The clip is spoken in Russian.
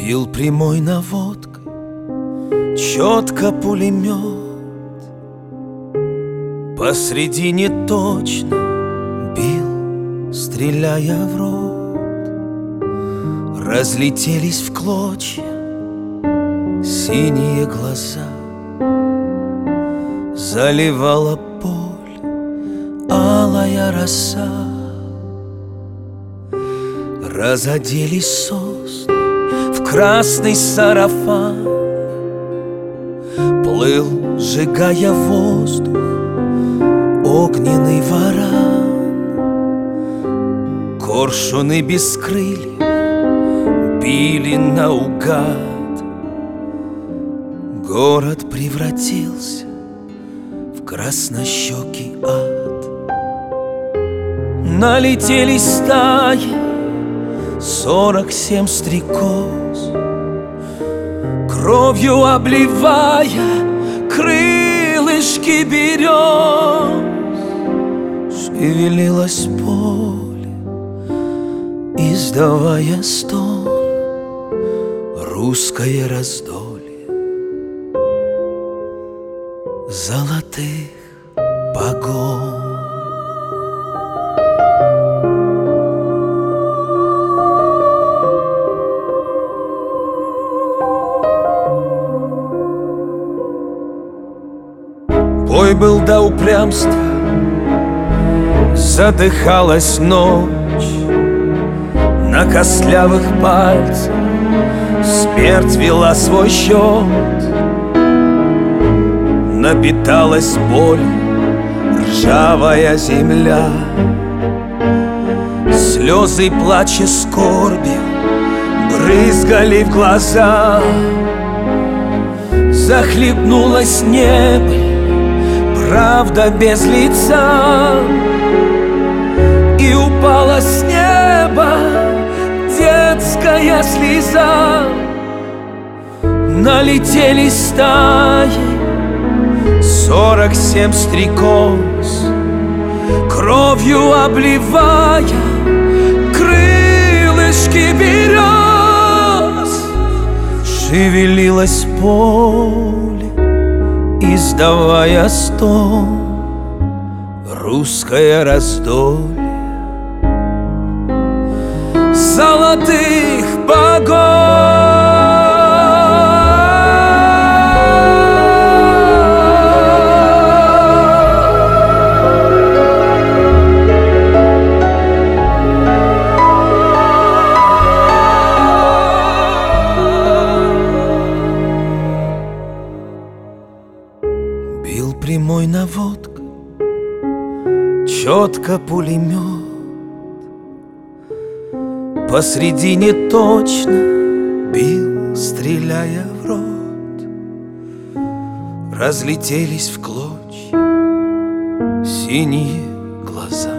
Бил прямой наводкой, четко пулемет. Посредине точно бил, стреляя в рот. Разлетелись в клочья синие глаза. Заливала поле алая роса. Разоделись сосны в красный сарафан. Плыл, сжигая воздух, огненный варан. Коршуны без крыльев били наугад. Город превратился в краснощекий ад. Налетели стаи 47 стрекоз, кровью обливая крылышки берез. Шевелилось поле, издавая стон, русское раздолье золотых погон. Бой был до упрямства, задыхалась ночь. На костлявых пальцах смерть вела свой счет. Напиталась болью ржавая земля. Слезы плача скорбью брызгали в глаза. Захлебнулось небо, правда без лица. И упала с неба детская слеза. Налетели стаи 47 стрекоз, кровью обливая крылышки берез. Шевелилось поле, издавая стон, русское раздолье золотых богов. Бил прямой наводкой, четко пулемет. Посредине точно бил, стреляя в рот. Разлетелись в клочья синие глаза.